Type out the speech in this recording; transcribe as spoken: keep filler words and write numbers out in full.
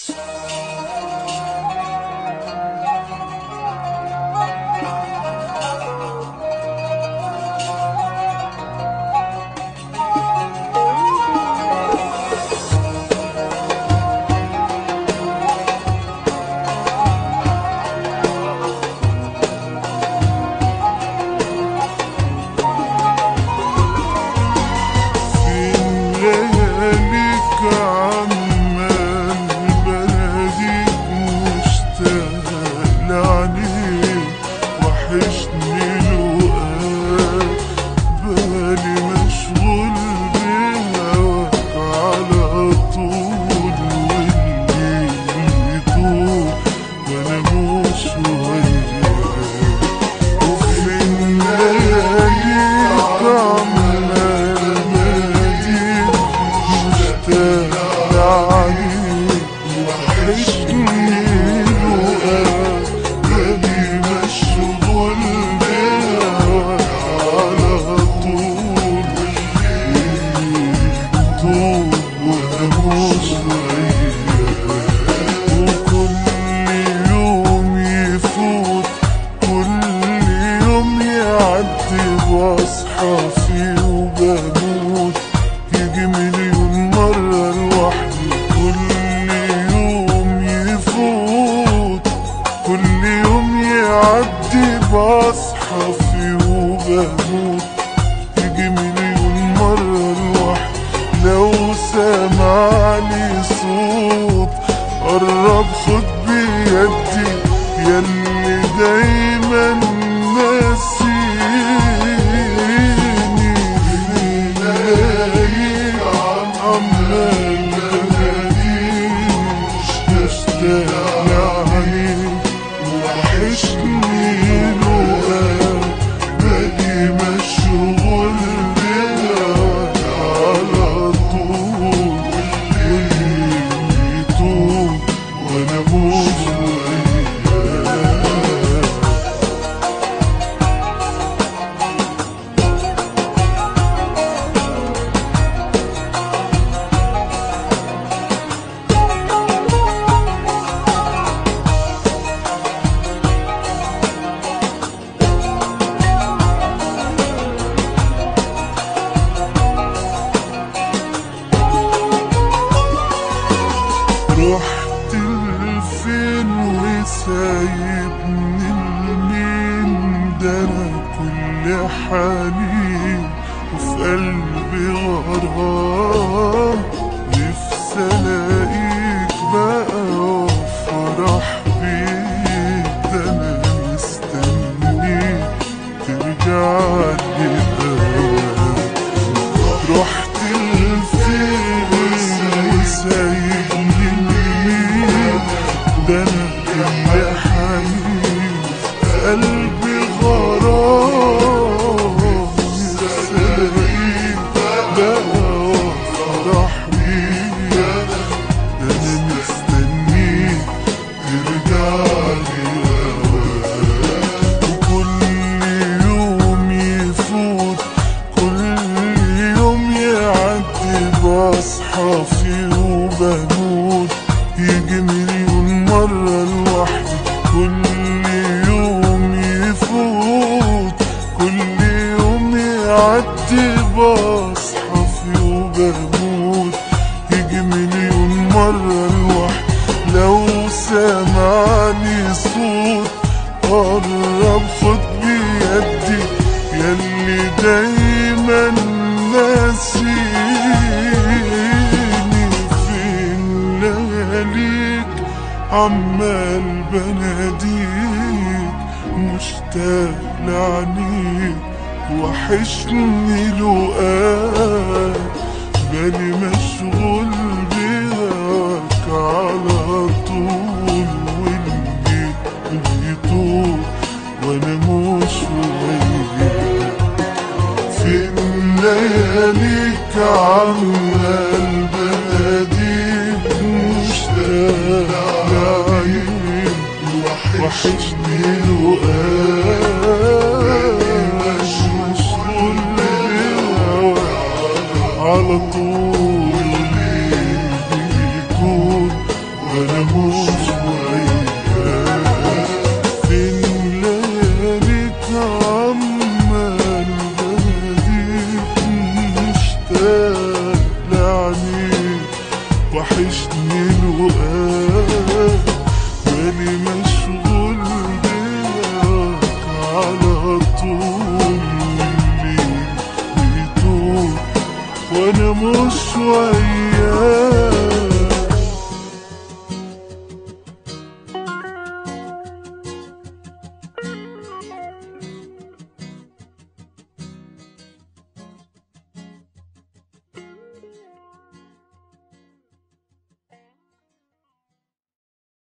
واصحى فيه وبموت، يجي مليون مرة لوحدي. كل يوم يفوت، كل يوم يعدي بصحى فيه وبموت، يجي مليون مرة لوحدي. لو سمعني صوت قرب خد بيدي، ياللي دايما ناسيني لياليك عمال بناديك، مشتاق لعينيك وحشني لقاك، بالي مشغول بهواك على طول، والليل يطول وانا مش رحت لفين وسايبني لمين؟ ده انا كل حنين وفي قلبي غرام، نفسي الاقيك بقى وافرح بيك، ده انا مستنيك ترجعلي اوام. رحت لفين وسايبني لمين؟ ده انا كل حنين في قلبي غرام، نفسي الاقيك بقى وافرح بيك، ده انا مستنيك ترجعلي اوام. وكل يوم يفوت، كل يوم يعدي بصحى فيه وبموت، يجي مليون مرة لوحدي. كل يوم يفوت، كل يوم يعدي بصحى فيه وبموت، يجي مليون مرة لوحدي. لو سمعني صوت قرب خد بيدي، ياللي دايما ناسيني فين لياليك عمال بناديك، مشتاق لعينيك وحشني لقاك، بالي مشغول بهواك على طول، والليل بيطول وانا مش وياك. فين لياليك عمال بناديك، مشتاق لعينيك وحشني لقاك، مشغول بهواك على طول، الليل بيكون وانا مشتاق لعينيك وحشني لقاك، بالي مشغول بيك على طول، والليل بيطول وانا مش وياك.